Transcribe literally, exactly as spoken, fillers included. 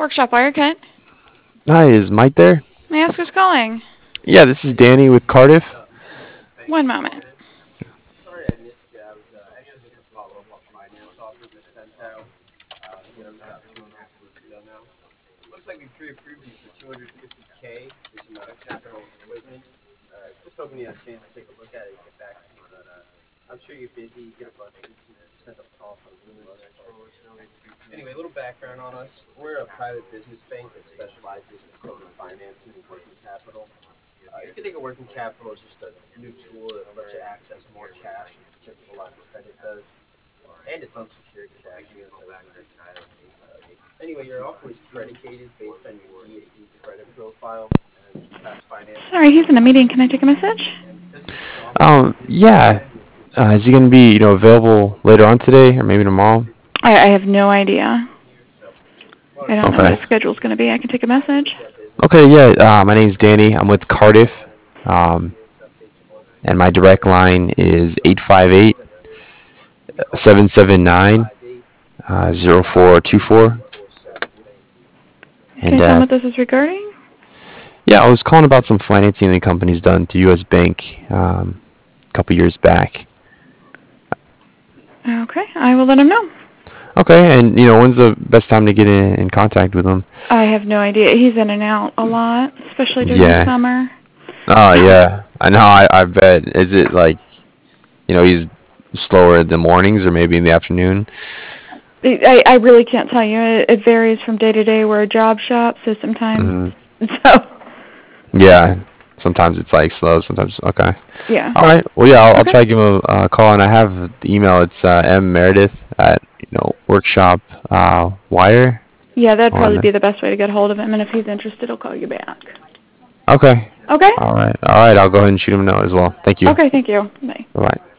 Workshop Wirecut. Hi, is Mike there? May I ask who's calling? Yeah, this is Danny with Cardiff. One moment. Sorry I missed you. I was uh, actually just a follow-up on finance offers I sent out. Uh, I think it was about two and a half weeks ago now. Looks like we pre-approved you for two hundred fifty k for some uh, capital equipment. Uh, just hoping you had a chance to take a look at it and get back to me. But uh, I'm sure you're busy. You get a bunch of you know, send up calls on emails. Anyway, a little background on us. We're a private business bank that specializes in equipment financing and working capital. Uh, you can think of working capital as just a new tool that lets you access more cash than a typical line of credit does. And it's unsecured cash. You know, uh, anyway, your offer is predicated based on your D A D credit profile and past financing Sorry, he's in a history. meeting. Can I take a message? And because it's Um, predominantly business yeah. banking, it's Uh, is he consistent gonna be, you know, pricing. available later on today or maybe tomorrow? I, I have no idea. So, well, I don't know what his Okay. schedule's going to be. I can take a message. wish you had business. Okay. Yeah. Uh, my name's Danny. I'm with Cardiff. Um, and my direct line is eight five eight seven seven nine uh zero four two four. Can And you tell me uh, what this is regarding? yeah, I was calling about some financing the company's done to U S. Bank um, a couple years back. Okay, I will let him know. Okay. And you know, when's the best time to get in, in contact with him? I have no idea. He's in and out a lot, especially during the Yeah. summer. Oh yeah. I know. I I bet. Is it like, you know, he's slower in the mornings or maybe in the afternoon? I, I really can't tell you. It, it varies from day to day. We're a job shop, so sometimes. Hmm. So, Yeah. Sometimes it's like slow. Sometimes okay. yeah. All right. Well, yeah. I'll, I'll Okay. try to give him a uh, call, and I have the email. It's uh, m meredith at you know workshop uh, wire Yeah, that'd on probably the. be the best way to get hold of him, and if he's interested, he'll call you back. Okay. Okay? All right. All right. I'll go ahead and shoot him a note as well. Thank you. Okay, thank you. Bye. Bye bye.